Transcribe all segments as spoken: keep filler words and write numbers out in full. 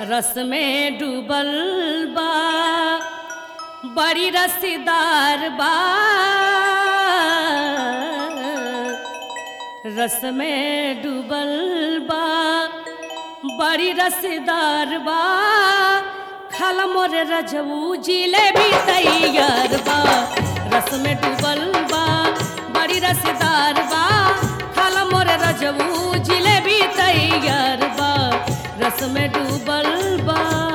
रस में डूबल बा बड़ी रसदार बा रस में डूबल बा बड़ी रसदार बा खाला मोर रजऊ जिलेबी तैयार बा रस में डूबल बा बड़ी रसदार बा खाला मोर रजऊ जिलेबी तैयार बा रस में डूबल बा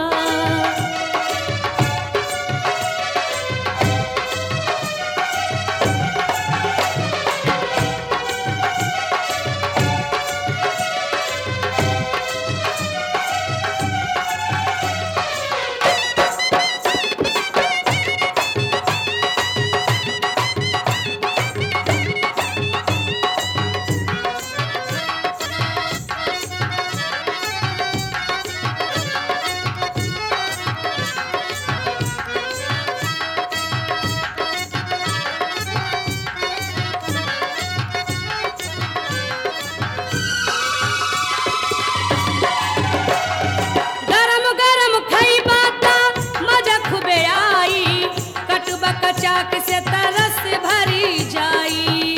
से तरस भरी जाई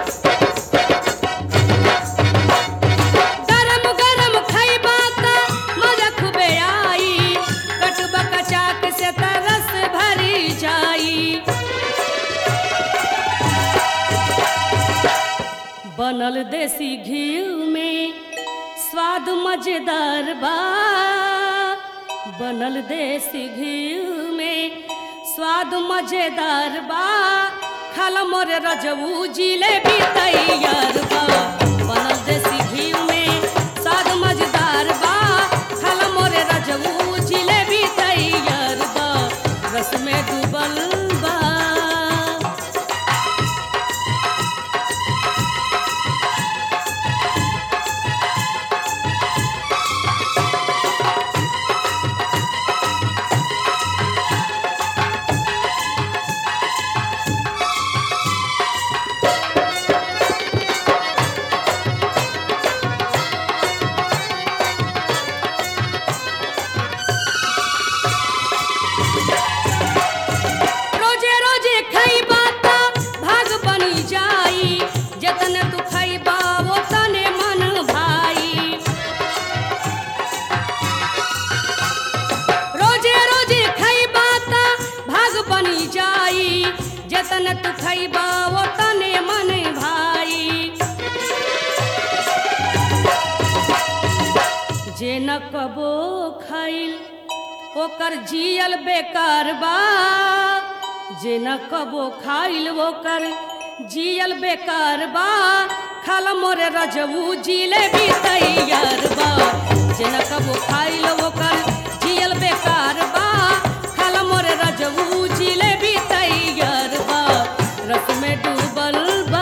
गरम गरम खइबा त मजा खूबे आई कटबा कचाक से तरस भरी जाई बनल देसी घी में स्वाद मजेदार बा बनल देसी घी में स्वाद मजेदार बा खाला मोर रजऊ जिलेबी तैयार बा बनल देसी घी में स्वाद मजेदार बा खाला मोर रजऊ जिलेबी तैयार बा रस में डूबल बा जतन तू खइबा वो तने मन भाई जे न कबो खाइल ओकर जियल बेकार बा जे न कबो खाइल ओकर जियल बेकार बा खाला मोर रजऊ जिलेबी तैयार बा जे न कबो खाइल ओकर जियल बेकार बा खाला मोर रजऊ जिलेबी तैयार बा रस में डूबल बा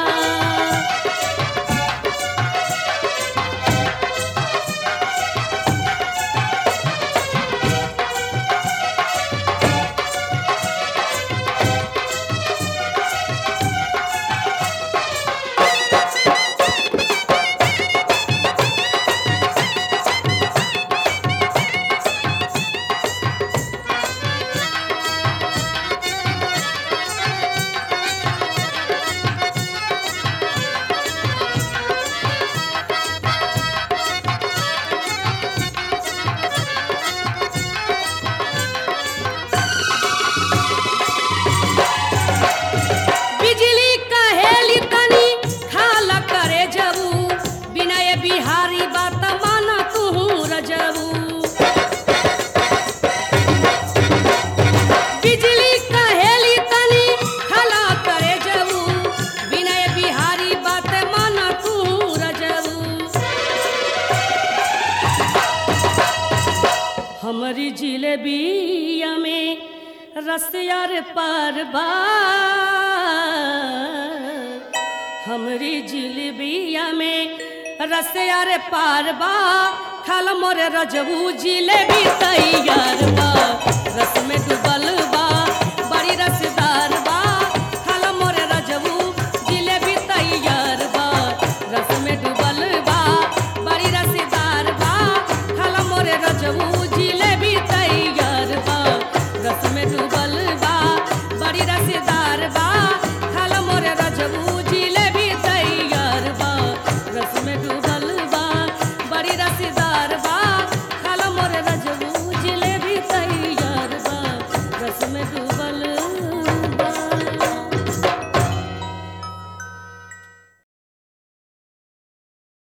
हमरी जिलेबिया में रसियार पार बा हमरी जिलेबिया में रसियार पार बा खाला मोर रजऊ जिलेबी तैयार बा रस में